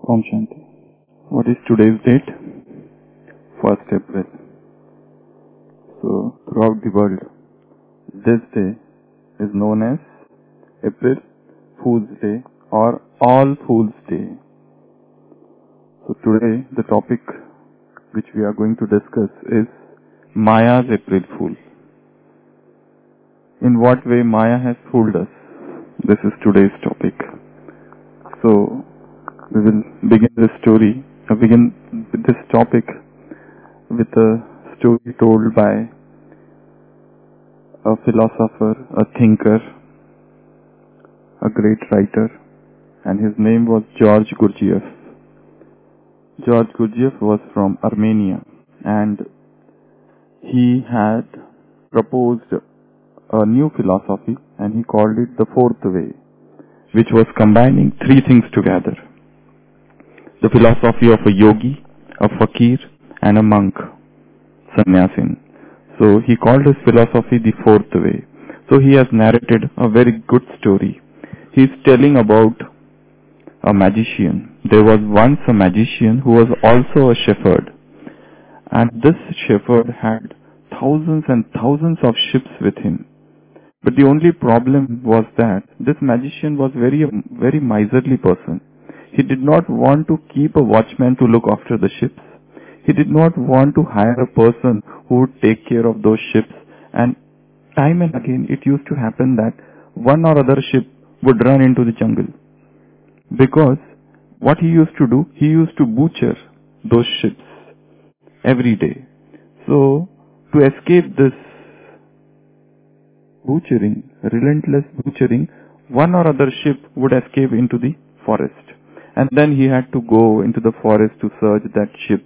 Om Shanti. What is today's date? 1st April. So, throughout the world, this day is known as April Fool's Day or All Fools' Day. So today, the topic which we are going to discuss is Maya's April Fool. In what way Maya has fooled us? This is today's topic. So, we will begin this topic with a story told by a philosopher, a thinker, a great writer, and his name was George Gurdjieff. George Gurdjieff was from Armenia, and he had proposed a new philosophy, and he called it the Fourth Way, which was combining three things together: the philosophy of a yogi, a fakir, and a monk, sannyasin. So he called his philosophy the Fourth Way. So he has narrated a very good story. He is telling about a magician. There was once a magician who was also a shepherd, and this shepherd had thousands and thousands of ships with him. But the only problem was that this magician was very miserly person. He did not want to keep a watchman to look after the ships. He did not want to hire a person who would take care of those ships. And time and again it used to happen that one or other ship would run into the jungle. Because what he used to do, he used to butcher those ships every day. So, to escape this butchering, relentless butchering, one or other ship would escape into the forest. And then he had to go into the forest to search that ship.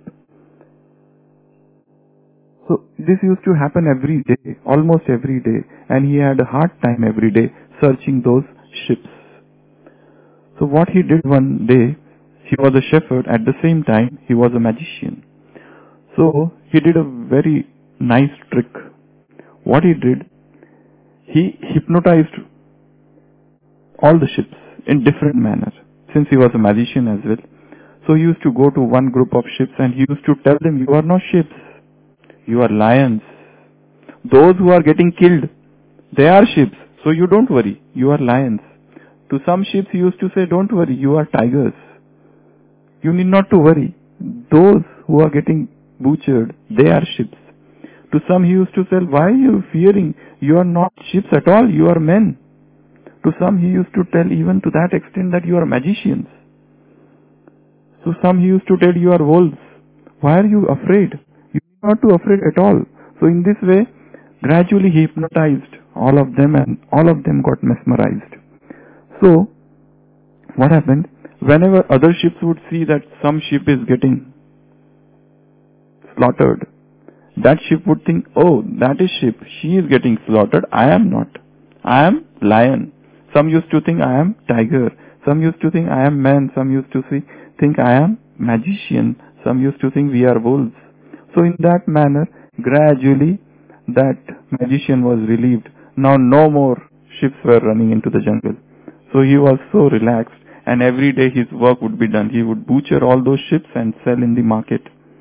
So this used to happen every day, almost every day, and he had a hard time every day searching those ships. So what he did one day, he was a shepherd, at the same time he was a magician. So he did a very nice trick. What he did, he hypnotized all the ships in different manner, since he was a magician as well. So he used to go to one group of ships and he used to tell them, "You are not ships, you are lions. Those who are getting killed, they are ships, so you don't worry, you are lions." To some ships he used to say, "Don't worry, you are tigers. You need not to worry. Those who are getting butchered, they are ships." To some he used to say, "Why are you fearing? You are not ships at all, you are men." To some he used to tell even to that extent that you are magicians. To some he used to tell, "You are wolves. Why are you afraid? You are not to afraid at all." So in this way, gradually he hypnotized all of them and all of them got mesmerized. So, what happened? Whenever other ships would see that some ship is getting slaughtered, that ship would think, "Oh, that is ship. She is getting slaughtered. I am not. I am lion." Some used to think, "I am tiger." Some used to think, "I am man." Some used to think, "I am magician." Some used to think, "We are wolves." So in that manner, gradually that magician was relieved. Now no more ships were running into the jungle. So he was so relaxed, and every day his work would be done. He would butcher all those ships and sell in the market.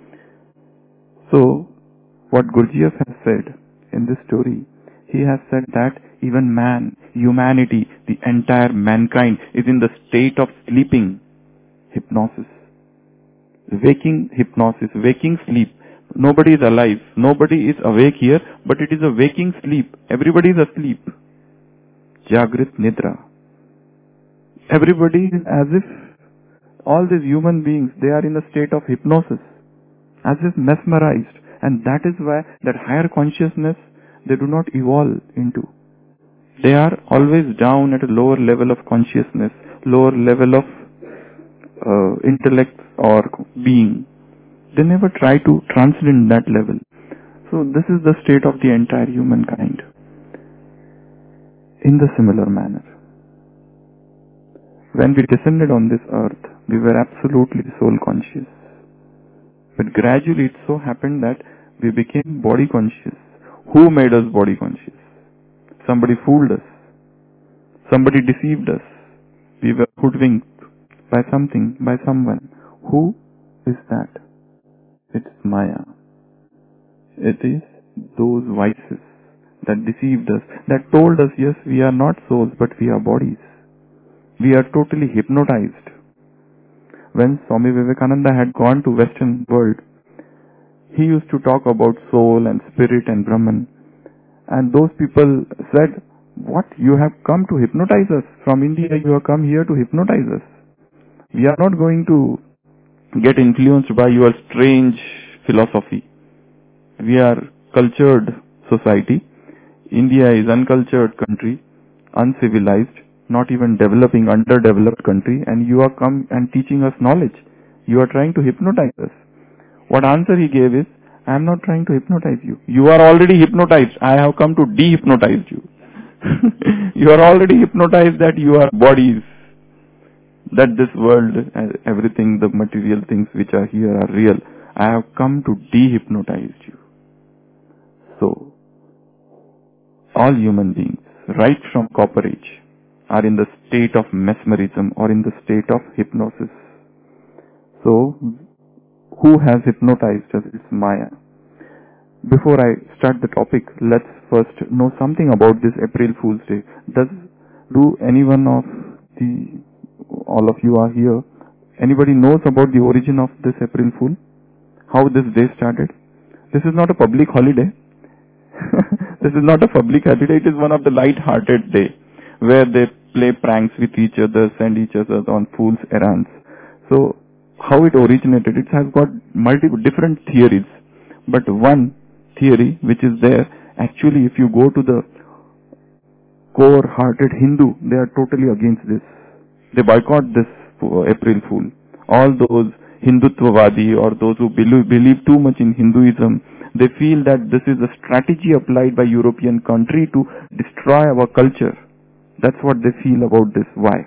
So, what Gurdjieff has said in this story, he has said that even man, humanity, the entire mankind is in the state of sleeping hypnosis. Waking hypnosis, waking sleep. Nobody is alive, nobody is awake here, but it is a waking sleep. Everybody is asleep. Jagrit Nidra. Everybody is as if all these human beings, they are in a state of hypnosis, as if mesmerized. And that is why that higher consciousness, they do not evolve into. They are always down at a lower level of consciousness, lower level of intellect or being. They never try to transcend that level. So this is the state of the entire humankind. In the similar manner, when we descended on this earth, we were absolutely soul conscious. But gradually it so happened that we became body conscious. Who made us body conscious? Somebody fooled us. Somebody deceived us. We were hoodwinked. by something, by someone. Who is that? It's Maya. It is those vices that deceived us, that told us, yes, we are not souls, but we are bodies. We are totally hypnotized. When Swami Vivekananda had gone to Western world, he used to talk about soul and spirit and Brahman. And those people said, what? You have come to hypnotize us. From India, you have come here to hypnotize us. We are not going to get influenced by your strange philosophy. We are cultured society. India is uncultured country, uncivilized, not even developing, underdeveloped country, and you are come and teaching us knowledge. You are trying to hypnotize us. What answer he gave is, I am not trying to hypnotize you. You are already hypnotized. I have come to de-hypnotize you. You are already hypnotized that you are bodies, that this world, everything, the material things which are here are real. I have come to de-hypnotize you. So, all human beings, right from Copper Age, are in the state of mesmerism or in the state of hypnosis. So, who has hypnotized us? It's Maya. Before I start the topic, let's first know something about this April Fool's Day. Do anyone of all of you are here, anybody knows about the origin of this April Fool? How this day started? This is not a public holiday. This is not a public holiday. It is one of the light-hearted day where they play pranks with each other, send each other on fool's errands. So, how it originated? It has got multiple different theories. But one theory which is there, actually if you go to the core-hearted Hindu, they are totally against this. They boycott this April Fool. All those Hindutvavadi or those who believe too much in Hinduism, they feel that this is a strategy applied by European country to destroy our culture. That's what they feel about this. Why?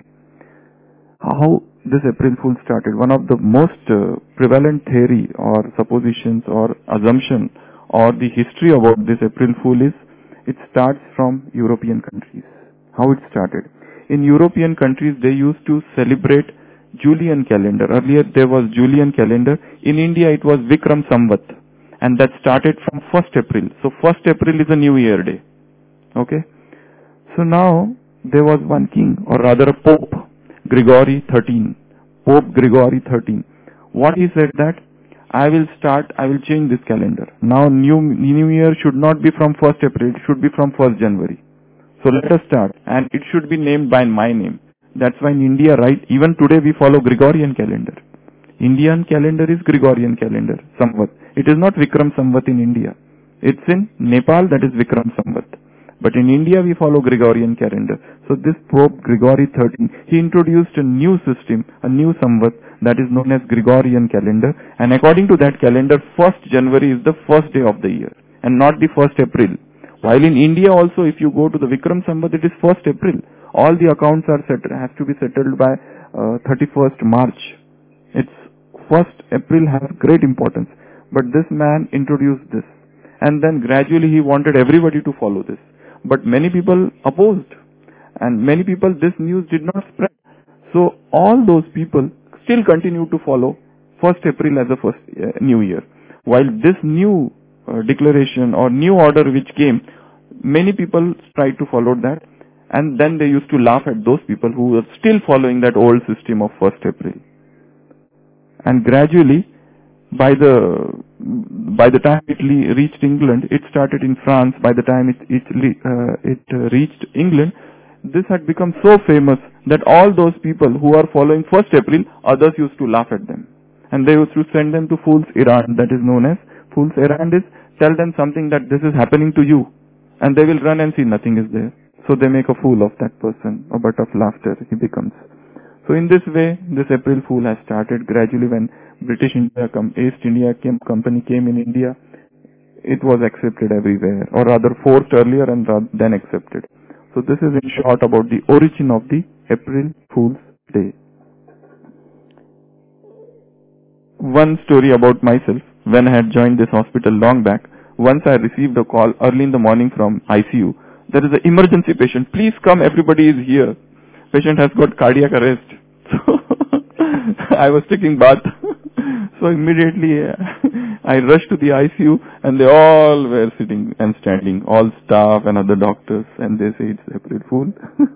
How this April Fool started? One of the most prevalent theory or suppositions or assumption or the history about this April Fool is, it starts from European countries. How it started? In European countries, they used to celebrate Julian calendar. Earlier there was Julian calendar. In India it was Vikram Samvat. And that started from 1st April. So 1st April is a New Year day. Okay? So now there was one king, or rather a Pope, Gregory XIII. Pope Gregory XIII. What he said that, I will change this calendar. Now New Year should not be from 1st April, it should be from 1st January. So let us start. And it should be named by my name. That's why in India, right, even today we follow Gregorian calendar. Indian calendar is Gregorian calendar, Samvat. It is not Vikram Samvat in India. It's in Nepal, that is Vikram Samvat. But in India we follow Gregorian calendar. So this Pope Gregory XIII, he introduced a new system, a new Samvat that is known as Gregorian calendar. And according to that calendar, 1st January is the first day of the year and not the 1st April. While in India also, if you go to the Vikram Samvat, it is 1st April. All the accounts are have to be settled by 31st March. It's 1st April has great importance. But this man introduced this. And then gradually he wanted everybody to follow this. But many people opposed. And many people, this news did not spread. So all those people still continue to follow 1st April as a first New Year. While this new declaration or new order which came, many people tried to follow that. And then they used to laugh at those people who were still following that old system of 1st April. And gradually, by the time it reached England, it started in France. By the time it reached England, this had become so famous that all those people who are following 1st April, others used to laugh at them. And they used to send them to fool's errand, that is known as fool's errand is, tell them something that this is happening to you. And they will run and see nothing is there. So they make a fool of that person, a butt of laughter he becomes. So in this way, this April Fool has started. Gradually when British East India Company came in India, it was accepted everywhere, or rather forced earlier and then accepted. So this is in short about the origin of the April Fool's Day. One story about myself. When I had joined this hospital long back, once I received a call early in the morning from ICU. There is an emergency patient. Please come, everybody is here. Patient has got cardiac arrest. I was taking bath. So immediately I rushed to the ICU and they all were sitting and standing, all staff and other doctors, and they say it's April Fool.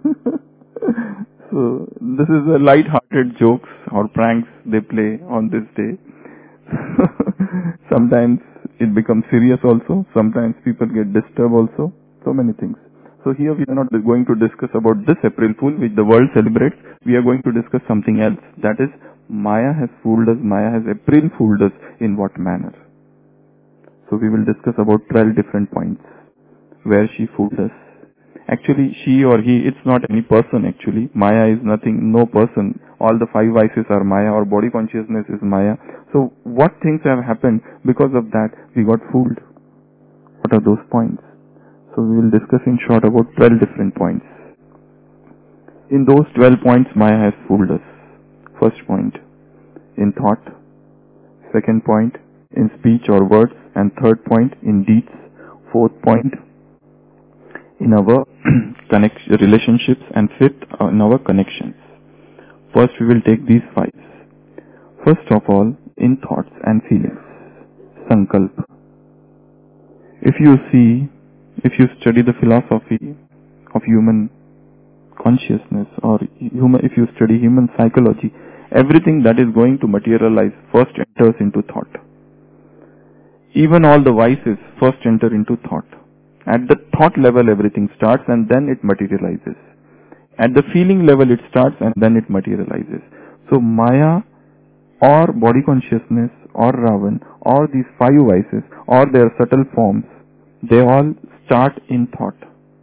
So this is a light-hearted jokes or pranks they play on this day. Sometimes it becomes serious also. Sometimes people get disturbed also. So many things. So here we are not going to discuss about this April Fool which the world celebrates. We are going to discuss something else. That is, Maya has fooled us. Maya has April fooled us in what manner? So we will discuss about 12 different points where she fooled us. Actually, she or he, it's not any person actually. Maya is nothing, no person. All the 5 vices are Maya, or body consciousness is Maya. So what things have happened because of that we got fooled? What are those points? So we will discuss in short about 12 different points. In those 12 points, Maya has fooled us. First point, in thought. Second point, in speech or words. And third point, in deeds. Fourth point, in our relationships. And fifth, in our connections. First, we will take these 5. First of all, in thoughts and feelings. Sankalp. If you study the philosophy of human consciousness, or if you study human psychology, everything that is going to materialize first enters into thought. Even all the vices first enter into thought. At the thought level everything starts and then it materializes. At the feeling level it starts and then it materializes. So Maya or body consciousness or Ravan or these 5 vices or their subtle forms, they all start in thought.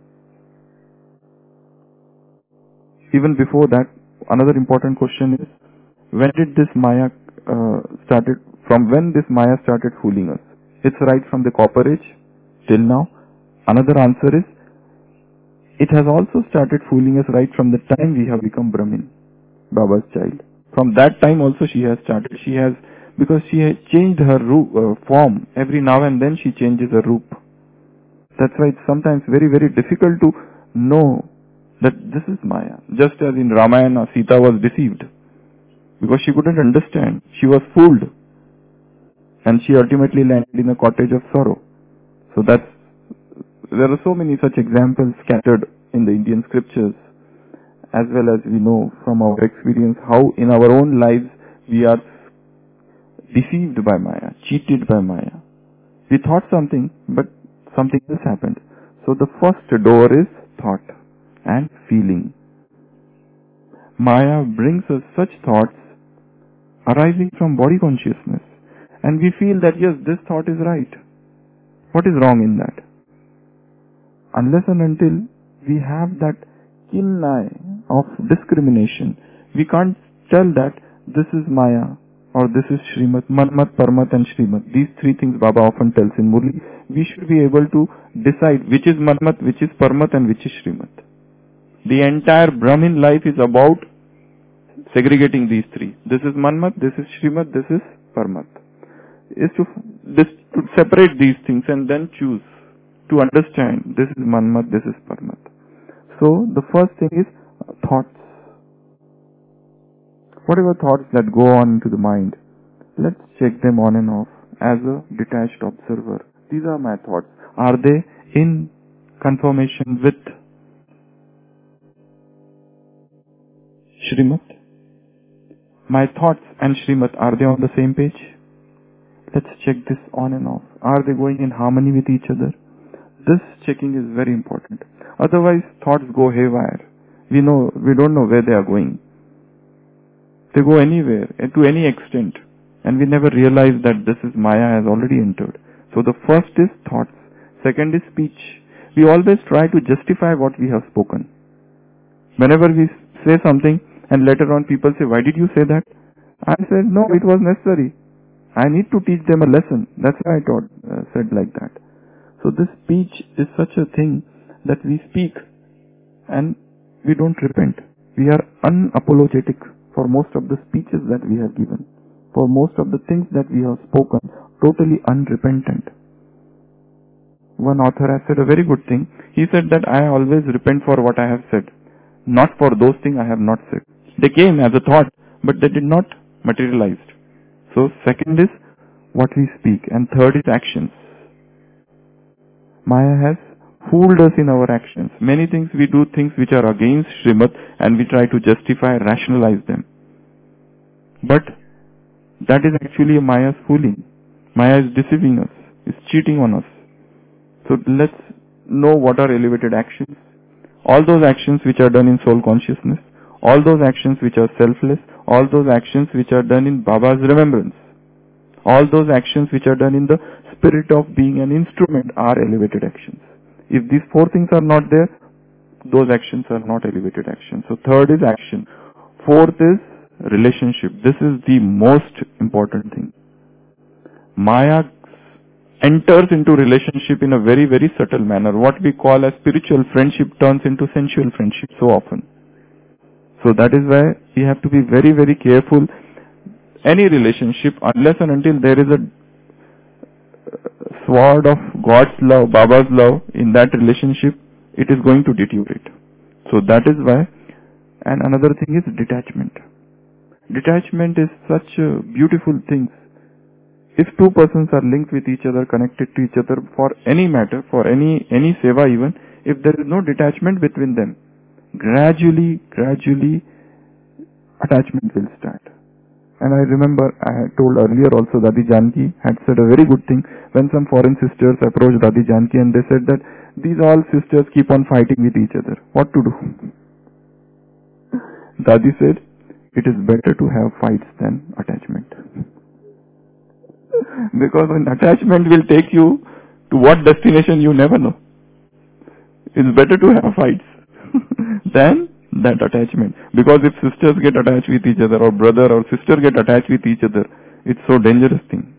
Even before that, another important question is, when did this Maya from when this Maya started fooling us? It's right from the Copper Age till now. Another answer is, it has also started fooling us right from the time we have become Brahmin, Baba's child. From that time also she has started. Because she has changed her form. Every now and then she changes her roop. That's why it's sometimes very, very difficult to know that this is Maya. Just as in Ramayana, Sita was deceived. Because she couldn't understand. She was fooled. And she ultimately landed in a cottage of sorrow. So there are so many such examples scattered in the Indian scriptures, as well as we know from our experience how in our own lives we are deceived by Maya, cheated by Maya. We thought something, but something else happened. So the first door is thought and feeling. Maya brings us such thoughts arising from body consciousness, and we feel that yes, this thought is right. What is wrong in that? Unless and until we have that keen eye of discrimination, we can't tell that this is Maya or this is Shrimat, Manmat, Parmat and Shrimat. These 3 things Baba often tells in Murli. We should be able to decide which is Manmat, which is Parmat and which is Shrimat. The entire Brahmin life is about segregating these 3. This is Manmat, this is Shrimat, this is Parmat. Is to separate these things and then choose to understand this is Manmat, this is Parmat. So the first thing is thoughts. Whatever thoughts that go on into the mind, let's check them on and off as a detached observer. These are my thoughts. Are they in conformation with Shrimat? My thoughts and Shrimat, are they on the same page? Let's check this on and off. Are they going in harmony with each other? This checking is very important. Otherwise, thoughts go haywire. We don't know where they are going. They go anywhere, to any extent. And we never realize that this is Maya has already entered. So the first is thoughts. Second is speech. We always try to justify what we have spoken. Whenever we say something and later on people say, why did you say that? I said, no, it was necessary. I need to teach them a lesson. That's why I said like that. So this speech is such a thing that we speak and we don't repent. We are unapologetic for most of the speeches that we have given. For most of the things that we have spoken, totally unrepentant. One author has said a very good thing. He said that I always repent for what I have said, not for those things I have not said. They came as a thought, but they did not materialized. So second is what we speak, and third is actions. Maya has fooled us in our actions. Many things we do, things which are against Srimad, and we try to justify, rationalize them. But that is actually Maya's fooling. Maya is deceiving us, is cheating on us. So let's know what are elevated actions. All those actions which are done in soul consciousness, all those actions which are selfless, all those actions which are done in Baba's remembrance, all those actions which are done in the spirit of being an instrument are elevated actions. If these four things are not there, those actions are not elevated actions. So third is action. Fourth is relationship. This is the most important thing. Maya enters into relationship in a very, very subtle manner. What we call as spiritual friendship turns into sensual friendship so often. So that is why we have to be very, very careful. Any relationship, unless and until there is a sword of God's love, Baba's love in that relationship, it is going to deteriorate. So that is why. And another thing is detachment. Detachment is such a beautiful thing. If two persons are linked with each other, connected to each other for any matter, for any seva even, if there is no detachment between them, gradually attachment will start. And I remember I had told earlier also Dadi Janki had said a very good thing when some foreign sisters approached Dadi Janki and they said that these all sisters keep on fighting with each other. What to do? Dadi said, it is better to have fights than attachment. Because when attachment will take you to what destination you never know. It's better to have fights than that attachment. Because if sisters get attached with each other, or brother or sister get attached with each other, it's so dangerous thing.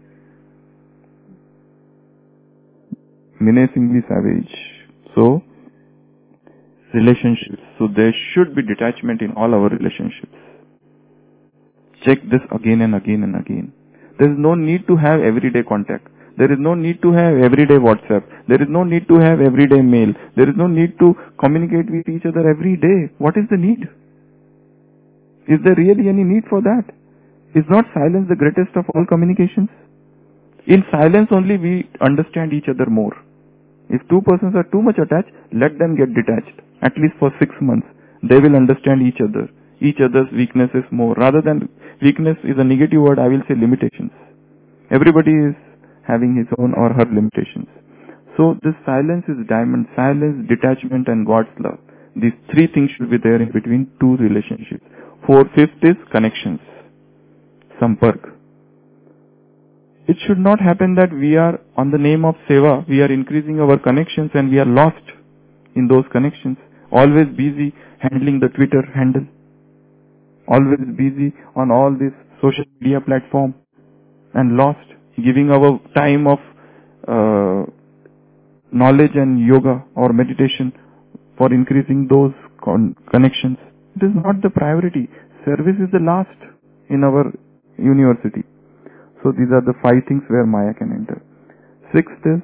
Menacingly savage. So, relationships. So there should be detachment in all our relationships. Check this again and again and again. There is no need to have everyday contact. There is no need to have everyday WhatsApp. There is no need to have everyday mail. There is no need to communicate with each other every day. What is the need? Is there really any need for that? Is not silence the greatest of all communications? In silence only we understand each other more. If two persons are too much attached, let them get detached. At least for 6 months. They will understand each other's weaknesses more. Rather than weakness is a negative word, I will say limitations. Everybody is having his own or her limitations. So this silence is diamond. Silence, detachment and God's love. These three things should be there in between two relationships. Fifth is connections. Sampark. It should not happen that we are on the name of Seva, we are increasing our connections and we are lost in those connections. Always busy handling the Twitter handle. Always busy on all this social media platform and lost giving our time of knowledge and yoga or meditation for increasing those connections. It is not the priority. Service is the last in our university. So these are the 5 things where Maya can enter. Sixth is,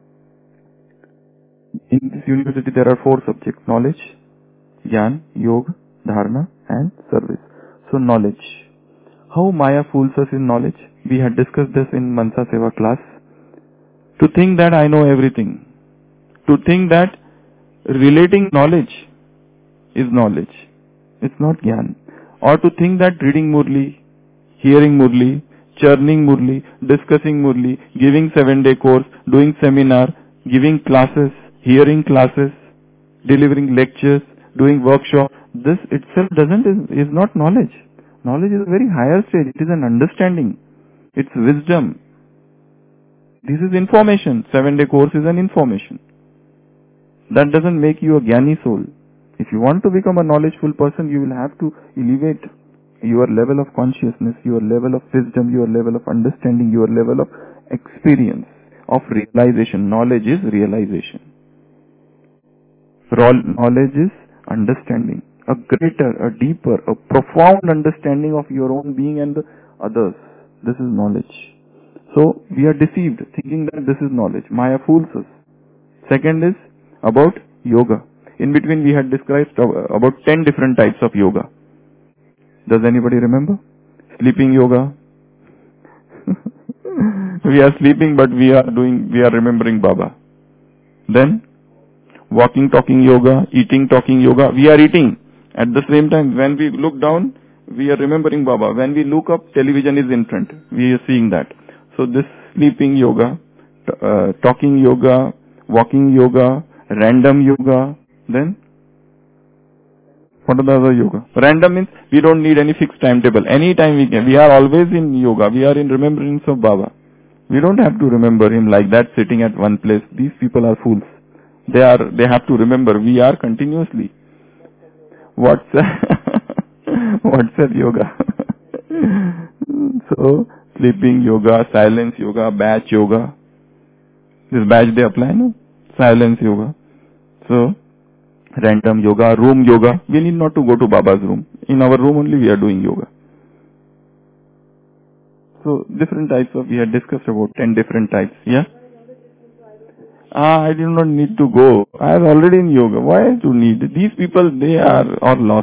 in this university there are 4 subjects: knowledge, Jnana, Yoga, Dharana and service. So knowledge. How Maya fools us in knowledge? We had discussed this in Mansa Seva class. To think that I know everything. To think that relating knowledge is knowledge. It's not Jnana. Or to think that reading Murli, hearing Murli, churning Murli, discussing Murli, giving 7-day course, doing seminar, giving classes, hearing classes, delivering lectures, doing workshop, this itself is not knowledge. Knowledge is a very higher stage. It is an understanding. It's wisdom. This is information. 7-day course is an information. That doesn't make you a Jnani soul. If you want to become a knowledgeful person, you will have to elevate your level of consciousness, your level of wisdom, your level of understanding, your level of experience, of realization. Knowledge is realization. Knowledge is understanding. A greater, a deeper, a profound understanding of your own being and the others. This is knowledge. So, we are deceived thinking that this is knowledge. Maya fools us. Second is about yoga. In between we had described about 10 different types of yoga. Does anybody remember? sleeping yoga. We are sleeping, but we are remembering Baba. Then, walking, talking yoga, eating, talking yoga. We are eating. At the same time, when we look down, we are remembering Baba. When we look up, television is in front. We are seeing that. So this sleeping yoga, talking yoga, walking yoga, random yoga. Then, what are the other yoga? Random means we don't need any fixed timetable. Anytime we can. We are always in yoga. We are in remembrance of Baba. We don't have to remember him like that sitting at one place. These people are fools. They have to remember. We are continuously. WhatsApp yoga. So, sleeping yoga, silence yoga, batch yoga. This batch they apply, no? Silence yoga. So, random yoga, room yoga. We need not to go to Baba's room. In our room only we are doing yoga. So, different types of, we had discussed about 10 different types. Yeah? I do not need to go. I am already in yoga. Why do need? These people, they are all lost.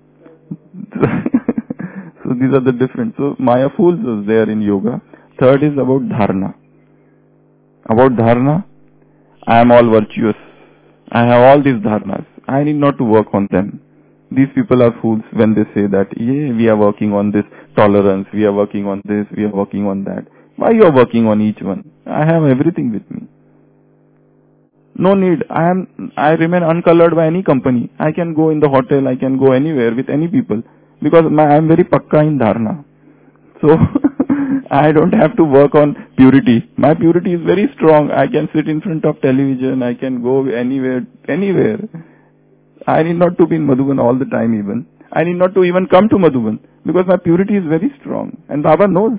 So, these are the different. So, Maya fools is there in yoga. Third is about dharana. About dharana, I am all virtuous. I have all these dharanas. I need not to work on them. These people are fools when they say that, yeah, we are working on this tolerance, we are working on this, we are working on that. Why you are working on each one? I have everything with me. No need. I remain uncolored by any company. I can go in the hotel, I can go anywhere with any people. Because I am very pakka in dharana. So, I don't have to work on purity. My purity is very strong. I can sit in front of television. I can go anywhere. I need not to be in Madhuban all the time even. I need not to even come to Madhuban. Because my purity is very strong. And Baba knows.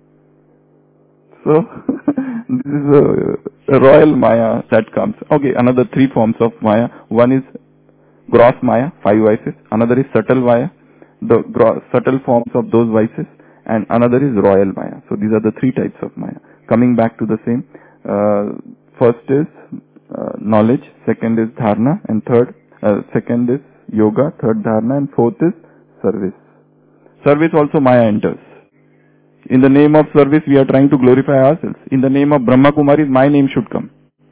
So, this is a royal Maya that comes. Okay, another 3 forms of Maya. One is gross Maya, 5 vices. Another is subtle Maya, the subtle forms of those vices. And another is royal Maya. So these are the 3 types of Maya. Coming back to the same. First is knowledge. Second is dharana. And second is yoga. Third dharana. And fourth is service. Service also Maya enters. In the name of service, we are trying to glorify ourselves. In the name of Brahma Kumaris, my name should come.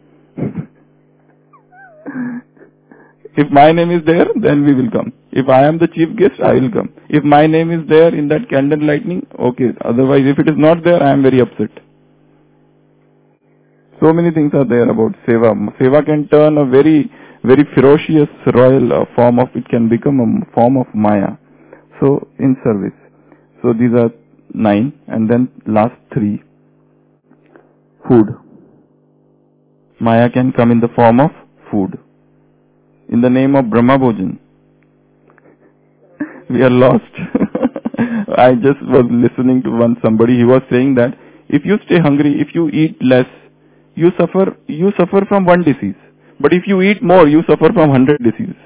If my name is there, then we will come. If I am the chief guest, I will come. If my name is there in that candle lightning, okay. Otherwise, if it is not there, I am very upset. So many things are there about seva. Seva can turn a very, very ferocious royal form of, it can become a form of Maya. So, in service. So, these are 9. And then last 3. Food. Maya can come in the form of food. In the name of Brahma Bhojan. We are lost. I just was listening to somebody, he was saying that if you stay hungry, if you eat less, you suffer from one disease. But if you eat more, you suffer from 100 diseases.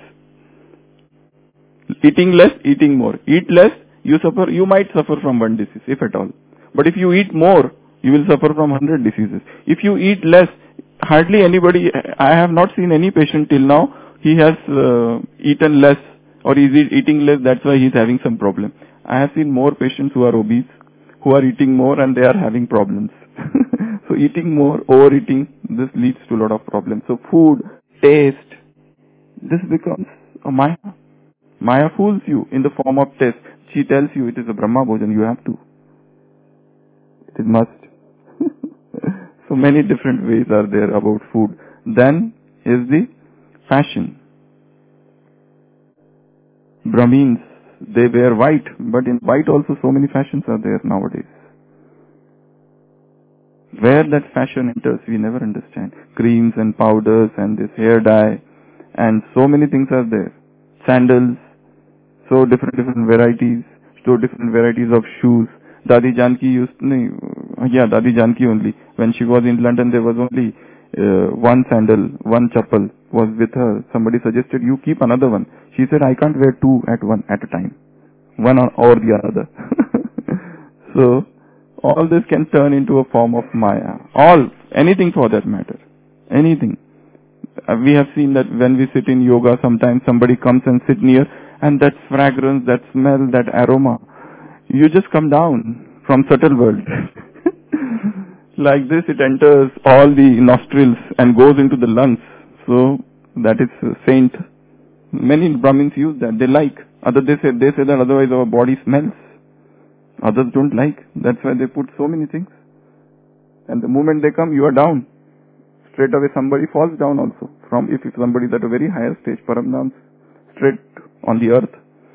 Eating less, eating more. Eat less, you might suffer from one disease, if at all. But if you eat more, you will suffer from 100 diseases. If you eat less, hardly anybody, I have not seen any patient till now, he has eaten less or is eating less, that's why he is having some problem. I have seen more patients who are obese, who are eating more and they are having problems. So eating more, overeating, this leads to a lot of problems. So food, taste, this becomes a Maya. Maya fools you in the form of taste. She tells you it is a Brahma Bhojan, you have to. It is must. So many different ways are there about food. Then is the fashion. Brahmins, they wear white, but in white also so many fashions are there nowadays. Where that fashion enters, we never understand. Creams and powders and this hair dye and so many things are there. Sandals, so different varieties, so different varieties of shoes. Dadi Janki Dadi Janki only. When she was in London, there was only one sandal, one chappal was with her. Somebody suggested, you keep another one. She said, I can't wear 2 at a time. One or the other. So, all this can turn into a form of Maya. Anything for that matter. Anything. We have seen that when we sit in yoga, sometimes somebody comes and sit near, and that fragrance, that smell, that aroma, You just come down from subtle world. Like this, it enters all the nostrils and goes into the lungs. So that is saint. Many Brahmins use that. They like. Others they say that otherwise our body smells. Others don't like. That's why they put so many things. And the moment they come, you are down. Straight away somebody falls down also. If somebody is at a very higher stage, Paramdham, straight on the earth.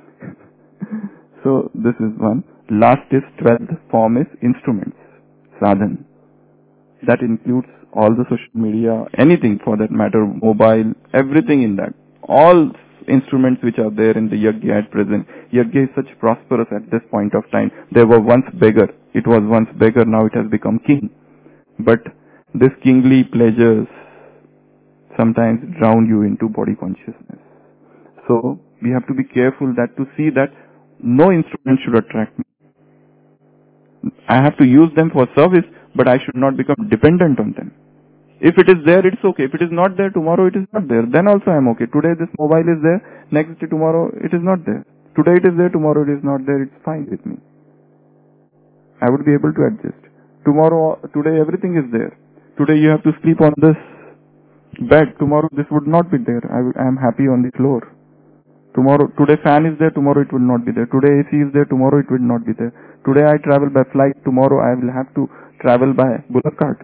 So this is one. Last is 12th form is instruments. Sadhan. That includes all the social media, anything for that matter, mobile, everything in that. All instruments which are there in the Yajna at present. Yajna is such prosperous at this point of time. They were once beggar. It was once beggar, now it has become king. But this kingly pleasures sometimes drown you into body consciousness. So we have to be careful that to see that no instrument should attract me. I have to use them for service, but I should not become dependent on them. If it is there, it's okay. If it is not there, tomorrow it is not there. Then also I am okay. Today this mobile is there, next day tomorrow it is not there. Today it is there, tomorrow it is not there. It's fine with me. I would be able to adjust. Today everything is there. Today you have to sleep on this bed. Tomorrow this would not be there. I am happy on the floor. Today fan is there, tomorrow it will not be there. Today AC is there, tomorrow it will not be there. Today I travel by flight, tomorrow I will have to travel by bullock cart,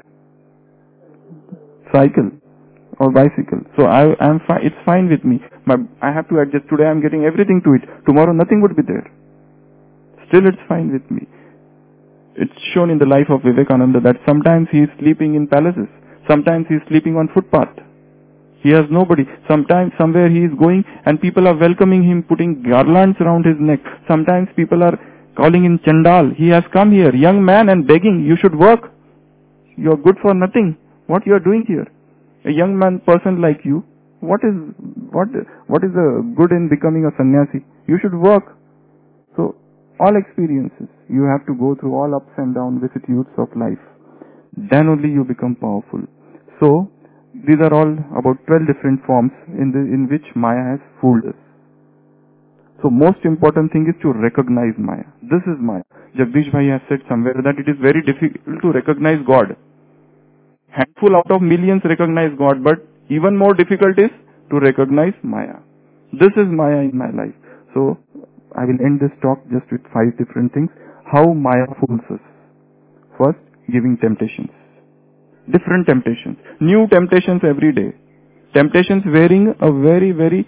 cycle or bicycle. So I am fine. It's fine with me. I have to adjust. Today I am getting everything to it. Tomorrow nothing would be there. Still it's fine with me. It's shown in the life of Vivekananda that sometimes he is sleeping in palaces. Sometimes he is sleeping on footpath. He has nobody. Sometimes somewhere he is going and people are welcoming him, putting garlands around his neck. Sometimes people are calling him Chandal. He has come here, young man, and begging, you should work. You are good for nothing. What you are doing here? A young person like you, what is the good in becoming a sannyasi? You should work. So all experiences, you have to go through all ups and downs, vicissitudes of life. Then only you become powerful. So these are all about 12 different forms in which Maya has fooled us. So most important thing is to recognize Maya. This is Maya. Jagdish Bhai has said somewhere that it is very difficult to recognize God. Handful out of millions recognize God, but even more difficult is to recognize Maya. This is Maya in my life. So I will end this talk just with 5 different things. How Maya fools us. First, giving temptations. Different temptations. New temptations every day. Temptations wearing a very, very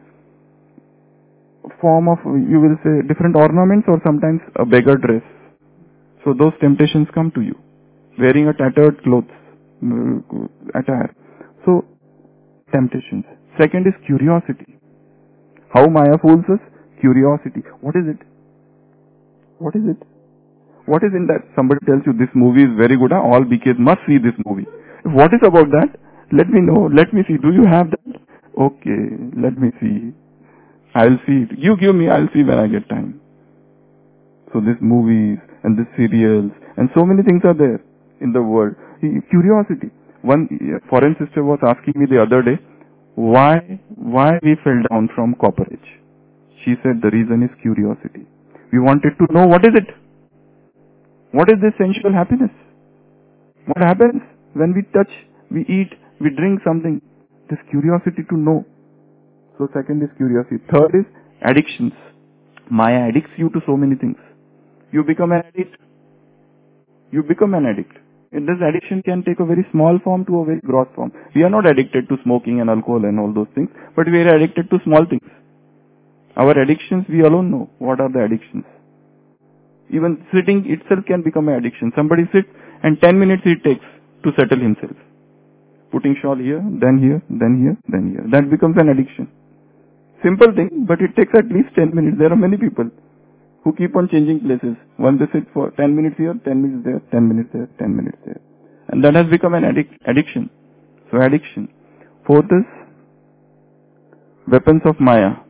form of, you will say, different ornaments or sometimes a beggar dress. So those temptations come to you. Wearing a tattered clothes, attire. So, temptations. Second is curiosity. How Maya fools us? Curiosity. What is it? What is it? What is in that? Somebody tells you this movie is very good. All BKs must see this movie. What is about that? Let me know. Let me see. Do you have that? Okay, let me see. I'll see it. You give me, I'll see when I get time. So these movies and these serials and so many things are there in the world. Curiosity. One foreign sister was asking me the other day, why we fell down from Copper Age. She said the reason is curiosity. We wanted to know what is it. What is this sensual happiness? What happens when we touch, we eat, we drink something? This curiosity to know. So second is curiosity. Third is addictions. Maya addicts you to so many things. You become an addict. You become an addict. And this addiction can take a very small form to a very gross form. We are not addicted to smoking and alcohol and all those things, but we are addicted to small things. Our addictions, we alone know what are the addictions. Even sitting itself can become an addiction. Somebody sits and 10 minutes it takes to settle himself. Putting shawl here, then here, then here, then here. That becomes an addiction. Simple thing, but it takes at least 10 minutes. There are many people who keep on changing places. Once they sit for 10 minutes here, 10 minutes there, 10 minutes there, 10 minutes there. And that has become an addiction. So addiction. Fourth is weapons of Maya.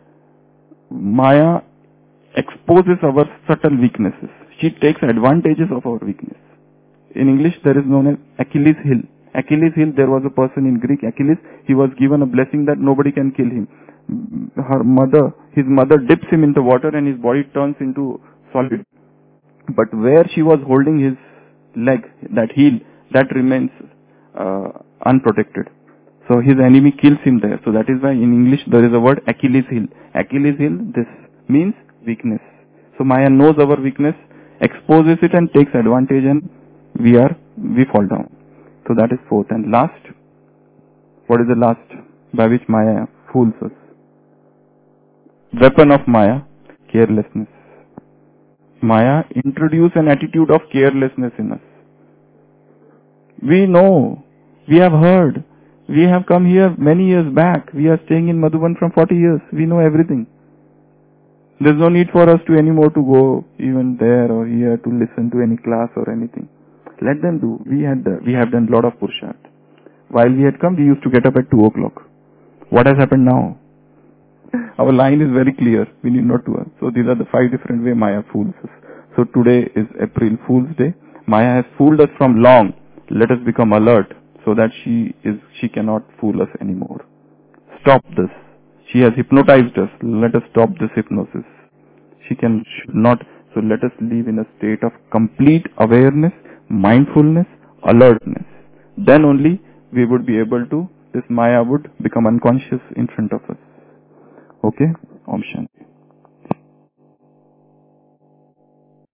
Maya exposes our subtle weaknesses. She takes advantages of our weakness. In English, there is known as Achilles' heel. Achilles' heel, there was a person in Greek, Achilles, he was given a blessing that nobody can kill him. His mother dips him into water and his body turns into solid. But where she was holding his leg, that heel, that remains unprotected. So his enemy kills him there. So that is why in English there is a word Achilles heel. Achilles heel, this means weakness. So Maya knows our weakness, exposes it and takes advantage, and we fall down. So that is fourth. And last, what is the last by which Maya fools us? Weapon of Maya, carelessness. Maya introduces an attitude of carelessness in us. We know, we have heard, we have come here many years back. We are staying in Madhuban from 40 years. We know everything. There's no need for us to anymore to go even there or here to listen to any class or anything. Let them do. We have done a lot of Purusharth. While we had come, we used to get up at 2 o'clock. What has happened now? Our line is very clear. We need not to ask. So these are the 5 different ways Maya fools us. So today is April Fool's Day. Maya has fooled us from long. Let us become alert so that she cannot fool us anymore. Stop this. She has hypnotized us. Let us stop this hypnosis. Should not. So let us live in a state of complete awareness, mindfulness, alertness. Then only we would be able to, this Maya would become unconscious in front of us. Okay? Om Shanti.